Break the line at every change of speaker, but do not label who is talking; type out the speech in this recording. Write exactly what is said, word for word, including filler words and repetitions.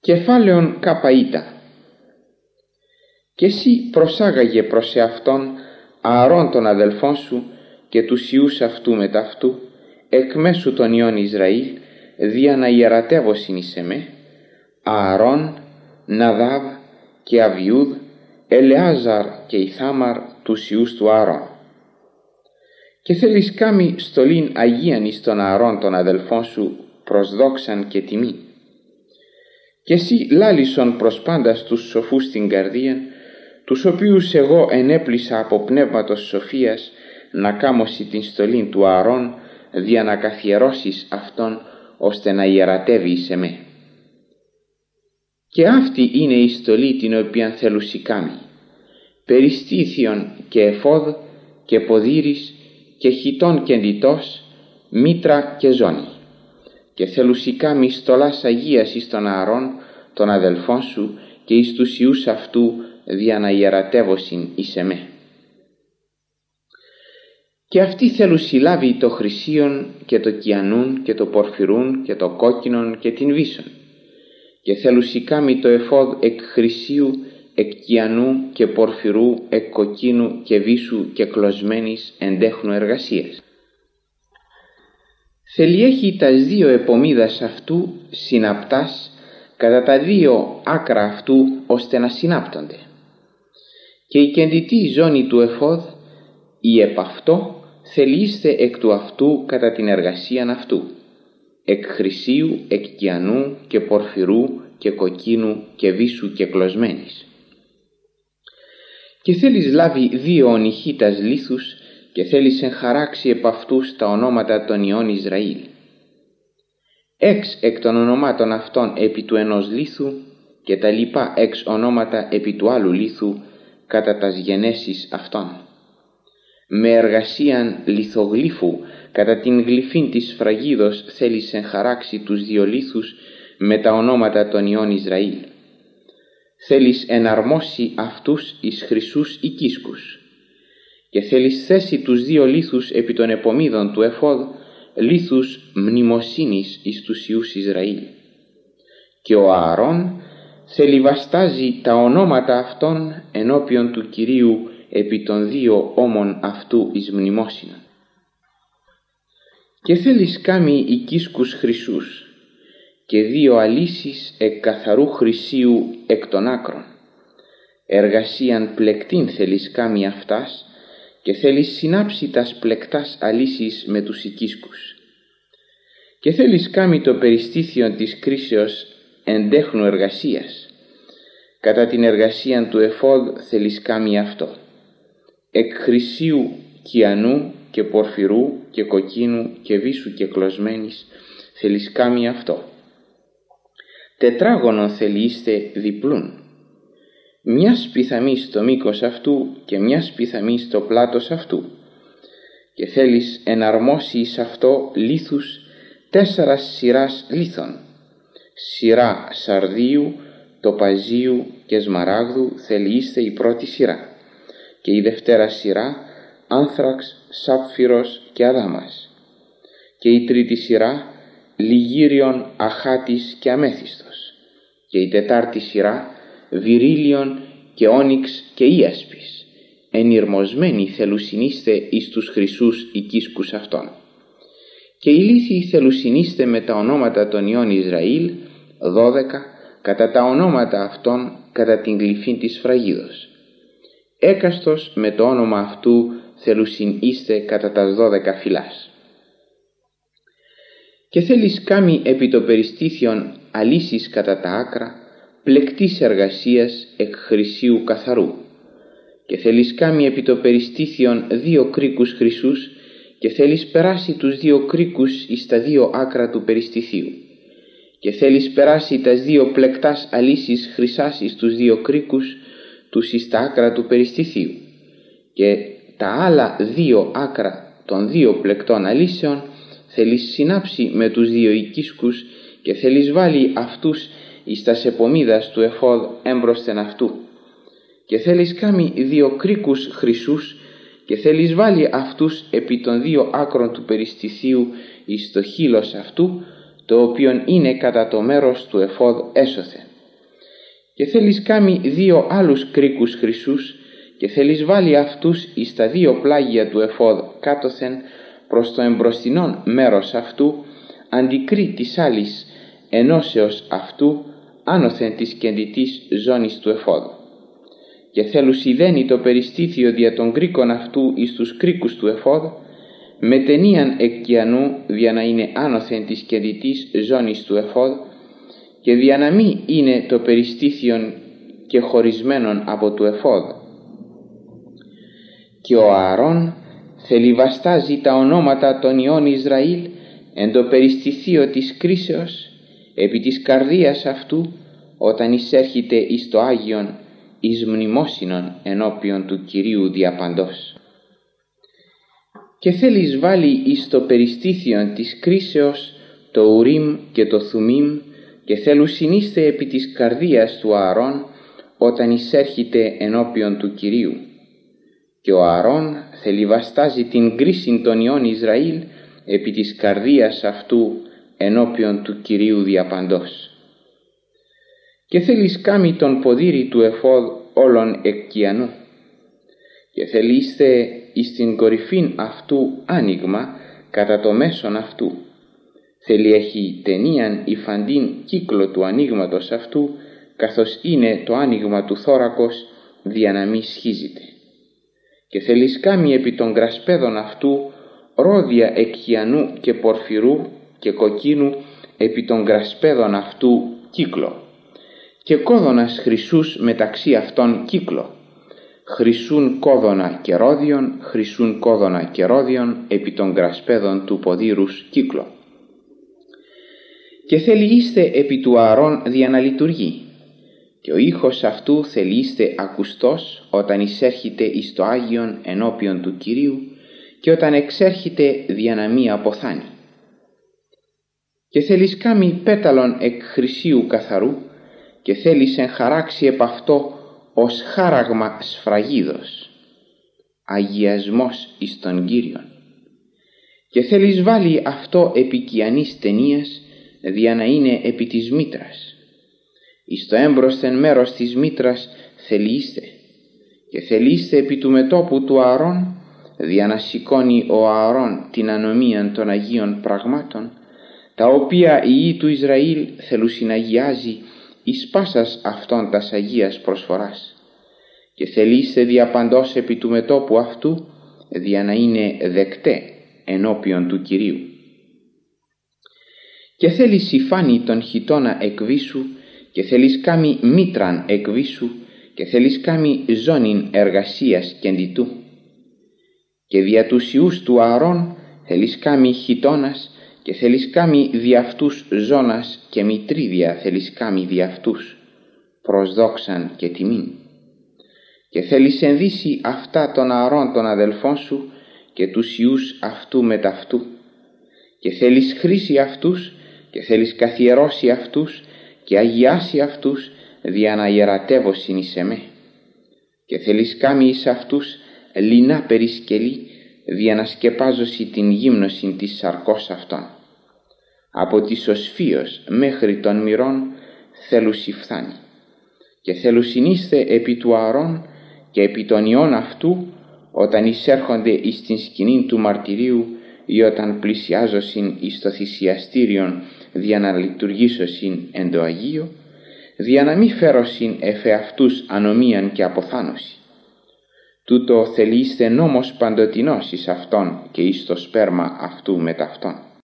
Κεφάλαιον καπαΐτα. «Και εσύ προσάγαγε προς εαυτόν Ααρών τον αδελφόν σου και τους ιούς αυτού μετά αυτού, εκ μέσου των ιών Ισραήλ, δια να ιερατεύωσιν εις εμέ, Ααρών, Ναδάβ και Αβιούδ, Ελεάζαρ και Ιθάμαρ, τους ιούς του Ααρών. Και θέλεις κάμει στολήν Αγίαν εις τον Ααρών τον αδελφόν σου προς δόξαν και τιμή. Και εσύ λάλησον προς πάντας τους σοφούς στην καρδία, τους οποίους εγώ ενέπλησα από πνεύματος σοφίας, να κάμωσι την στολήν του Ααρών, δια να καθιερώσεις αυτόν, ώστε να ιερατεύει εις εμέ. Και αυτή είναι η στολή την οποία θέλουσι κάμει, περιστήθιον και εφόδ και ποδήρης και χιτών και ντυτός, μήτρα και ζώνη. Και θέλουσι κάμει στολάς Αγίας εις τον Ααρών, τον αδελφόν σου, και εις τους ιούς αυτού, δια να ιερατεύωσιν εις εμέ. Και αυτή θέλουσι λάβει το χρυσίον και το κιανούν και το πορφυρούν και το κόκκινον και την βίσον. Και θέλουσι κάμει το εφόδ εκ χρυσίου, εκ κιανού και πορφυρού, εκ κοκκίνου και βίσου και κλωσμένης εντέχνου εργασίας. Θέλει έχει τας δύο επομίδας αυτού συναπτάς κατά τα δύο άκρα αυτού, ώστε να συνάπτονται. Και η κεντητή ζώνη του εφόδ, η επ' αυτό, θελείστε εκ του αυτού κατά την εργασίαν αυτού, εκ χρυσίου, εκ κιανού και πορφυρού και κοκκίνου και βίσου και κλωσμένης. Και θέλεις λάβει δύο ονυχήτας λίθους και θέλεις εγχαράξει επ' αυτούς τα ονόματα των ιών Ισραήλ. Έξ εκ των ονομάτων αυτών επί του ενός λίθου και τα λοιπά εξ ονόματα επί του άλλου λίθου κατά τας γενέσεις αυτών. Με εργασίαν λιθογλύφου κατά την γλυφήν της σφραγίδος θέλεις εγχαράξει τους δύο λίθους με τα ονόματα των ιών Ισραήλ. Θέλεις εναρμόσει αυτούς εις χρυσούς οικίσκους. Και θέλεις θέσει τους δύο λίθους επί των επομίδων του εφόδ, λίθους μνημοσύνης εις τους ιούς Ισραήλ. Και ο Ααρών θέλει βαστάζει τα ονόματα αυτών ενώπιον του Κυρίου επί των δύο ώμων αυτού εις μνημόσυνον. Και θέλεις κάμει οικίσκους χρυσούς και δύο αλύσεις εκ καθαρού χρυσίου εκ των άκρων. Εργασίαν πλεκτήν θέλεις κάμει αυτάς και θέλεις συνάψει τας πλεκτάς αλύσεις με τους οικίσκους. Και θέλεις κάμει το περιστήθιον της κρίσεως εντέχνου εργασίας. Κατά την εργασίαν του εφόδ θέλεις κάμει αυτό. Εκ χρυσίου, κιανού και πορφυρού και κοκκίνου και βίσου και κλωσμένης θέλεις κάμει αυτό. Τετράγωνο θελείστε διπλούν. Μιας πιθαμής στο μήκος αυτού και μιας πιθαμής στο πλάτος αυτού. Και θέλεις εναρμόσει εις αυτό λίθους τέσσερας σειράς λίθων. Σειρά σαρδίου, τοπαζίου και σμαράγδου θελείστε η πρώτη σειρά. Και η δευτέρα σειρά άνθραξ, σάπφυρος και αδάμας. Και η τρίτη σειρά λιγύριον, αχάτης και αμέθιστος. Και η τετάρτη σειρά βυρίλιον και όνυξ και ίασπης. Ενηρμοσμένοι θελουσινίστε εις τους χρυσούς οικίσκους αυτών. Και οι λίθοι θελουσινίστε με τα ονόματα των ιών Ισραήλ, δώδεκα, κατά τα ονόματα αυτών κατά την γλυφήν της σφραγίδος. Έκαστος με το όνομα αυτού θελουσιν είστε κατά τας δώδεκα φυλάς. Και θέλεις κάμει επί το περιστήθιον αλύσεις κατά τα άκρα, πλεκτής εργασίας εκ χρυσίου καθαρού. Και θέλεις κάμει επί το περιστήθιον δύο κρίκους χρυσούς και θέλεις περάσει τους δύο κρίκους εις τα δύο άκρα του περιστηθίου. Και θέλεις περάσει τας δύο πλεκτάς αλύσεις χρυσάς εις τους δύο κρίκους τους εις τα άκρα του περιστηθίου. Και τα άλλα δύο άκρα των δύο πλεκτών αλύσεων θέλεις συνάψει με τους δύο οικίσκους και θέλεις βάλει αυτούς εις τας επομίδας του εφόδ έμπροσθεν αυτού. Και θέλεις κάμει δύο κρίκους χρυσούς και θέλεις βάλει αυτούς επί των δύο άκρων του περιστηθίου εις το χείλος αυτού, το οποίον είναι κατά το μέρος του εφόδ έσωθεν. Και θέλεις κάμει δύο άλλους κρίκους χρυσούς και θέλεις βάλει αυτούς εις τα δύο πλάγια του εφόδ κάτωθεν προς το εμπροστινόν μέρος αυτού, αντικρί της άλλης ενώσεως αυτού άνωθεν της κεντητής ζώνης του εφόδ. Και θέλους ιδένει το περιστήθιο δια των κρίκων αυτού εις τους κρίκους του εφόδ, με ταινίαν εκκιανού δια να είναι άνωθεν της κεντητής ζώνης του εφόδ, και δια να μη είναι το περιστήθιον και χωρισμένον από του εφόδ. Και ο Ααρών θελιβαστάζει τα ονόματα των ιών Ισραήλ εν το περιστηθείο της κρίσεως επί της καρδίας αυτού, όταν εισέρχεται εις το Άγιον εις μνημόσυνον ενώπιον του Κυρίου διαπαντός. Και θέλεις βάλει εις το περιστήθιον της κρίσεως το Ουρίμ και το Θουμίμ, και θέλουν συνήστε επί της καρδίας του Ααρών όταν εισέρχεται ενώπιον του Κυρίου. Και ο Ααρών θελιβαστάζει την κρίση των ιών Ισραήλ επί της καρδίας αυτού ενώπιον του Κυρίου διαπαντός. Και θέλεις κάμει τον ποδήρι του εφόδ όλων εκκιανού, και θελείστε εις την κορυφήν αυτού άνοιγμα κατά το μέσον αυτού. Θέλει έχει ταινίαν υφαντήν κύκλο του ανοίγματος αυτού, καθώς είναι το άνοιγμα του θώρακος δια να μη σχίζεται. Και θέλεις κάμει επί των γρασπέδων αυτού ρόδια εκχιανού και πορφυρού και κοκκίνου επί των γρασπέδων αυτού κύκλο, και κόδωνας χρυσούς μεταξύ αυτών κύκλο, χρυσούν κόδωνα και ρόδιον, χρυσούν κόδωνα και ρόδιον επί των γρασπέδων του ποδήρους κύκλο. Και θελείστε επί του Ααρών δια να λειτουργεί, και ο ήχος αυτού θελείστε ακουστός όταν εισέρχεται εις το Άγιον ενώπιον του Κυρίου και όταν εξέρχεται δια να μη αποθάνει. Και θέλεις κάμει πέταλον εκ χρυσίου καθαρού, και θέλεις εγχαράξει επ' αυτό ως χάραγμα σφραγίδος, αγιασμός εις τον Κύριον. Και θέλεις βάλει αυτό επί κιανής ταινίας δια να είναι επί της μήτρας. Εις το έμπροσθεν μέρος της μήτρας θελείστε, και θελείστε επί του μετώπου του Ααρών δια να σηκώνει ο Ααρών την ανομίαν των Αγίων πραγμάτων, τα οποία η Υιή του Ισραήλ θέλουν συναγιάζει εις πάσας αυτών τας Αγίας προσφοράς. Και θελείστε διαπαντός επί του μετώπου αυτού δια να είναι δεκτέ ενώπιον του Κυρίου. Και θέλεις υφάνει τον χιτώνα εκβίσου, και θέλεις κάμει μήτραν εκβίσου, και θέλεις κάμει ζώνην εργασίας κεντητού. Και δια τους ιούς του Ααρών θέλεις κάμει χιτώνας, και θέλεις κάμει δι' αυτούς ζώνας, και μητρίδια θέλεις κάμει δι' αυτούς, προς δόξαν και τιμήν. Και θέλεις ενδύσει αυτά των Ααρών των αδελφών σου και τους ιούς αυτού μεταυτού. Και θέλεις χρήσει αυτούς, και θέλεις καθιερώσει αυτούς και αγιάσει αυτούς δια να ιερατεύωσιν εις εμέ. Και θέλεις κάμει εις αυτούς λινά περισκελή δια να σκεπάζωση την γύμνωσιν της σαρκός αυτών. Από της οσφίος μέχρι των μυρών θέλουσι φθάνει. Και θέλουσιν επί του Ααρών και επί των ιών αυτού όταν εισέρχονται εις την σκηνήν του μαρτυρίου ή όταν πλησιάζωσιν εις το θυσιαστήριον δια να λειτουργήσωσιν εν το Αγίο, δια να μη φέρωσιν εφ' αυτούς ανομίαν και αποθάνωση. Τούτο θελείστε νόμος παντοτινός εις αυτόν και εις το σπέρμα αυτού μετ' αυτόν.